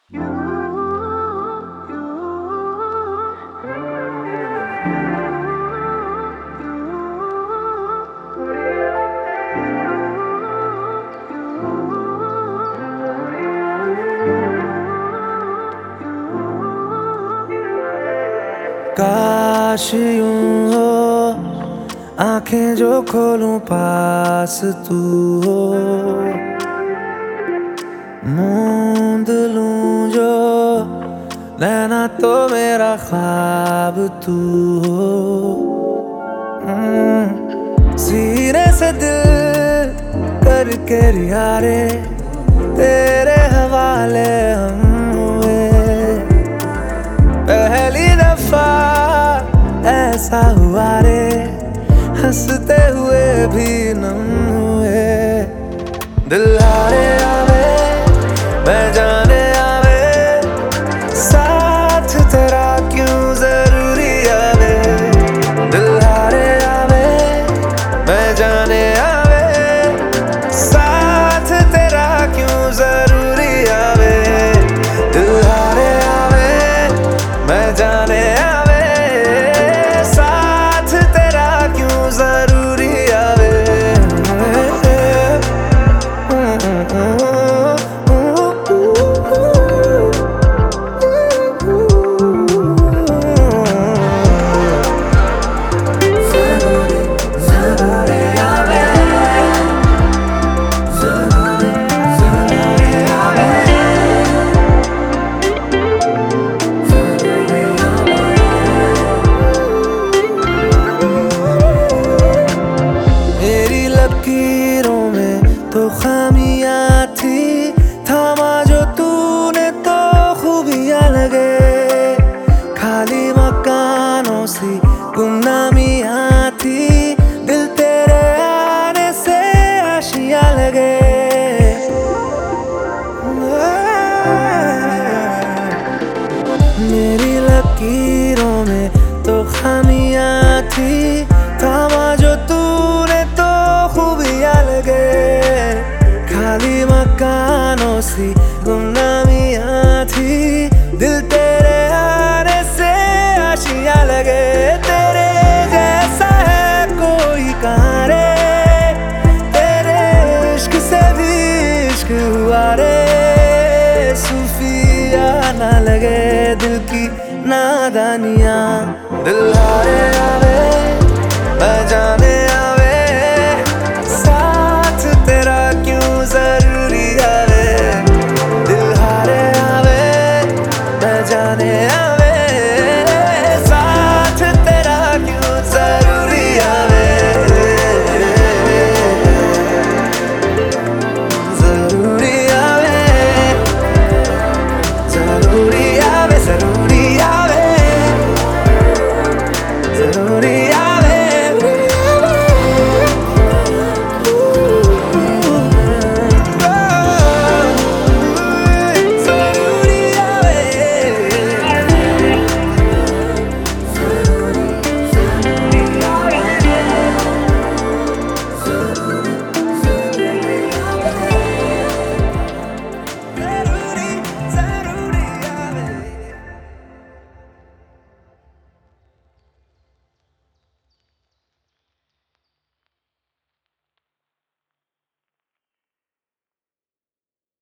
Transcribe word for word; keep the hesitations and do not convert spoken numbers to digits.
काश यूं हो आंखें जो खोलूं पास तू हो, मूंद लूं जो नैना तो मेरा ख्वाब तू हो। सीने से दिल करके रियारे तेरे हवाले हम हुए, पहली दफा ऐसा हुआ रे हंसते हुए भी नम हुए। दिल हारे आवे मैं जाने आवे, साथ तेरा क्यों जरूरी आवे। दिल हारे आवे मैं जाने आवे, साथ तेरा क्यों जरूरी आवे। दिल हारे आवे मैं जाने आवे, साथ तेरा क्यों जरूरी आवे। लकीरों में तो खामियां थी, थामा जो तूने तो खूबियां लगे। खाली मकानों सी गुमनामियां थी, दिल तेरे आने से आशियां लगे। मेरी लकीरों में तो खामियां थी, थामा जो तूने तो खूबियां लगे। खाली मकानों सी गुमनामियां थी, दिल तेरे आने से आशियां लगे। तेरे जैसा है कोई कहाँ रे, तेरे इश्क से भी इश्क हुआ रे। सूफिया ना लगे दिल की नादानियां, दिल हारे आवे मैं जाने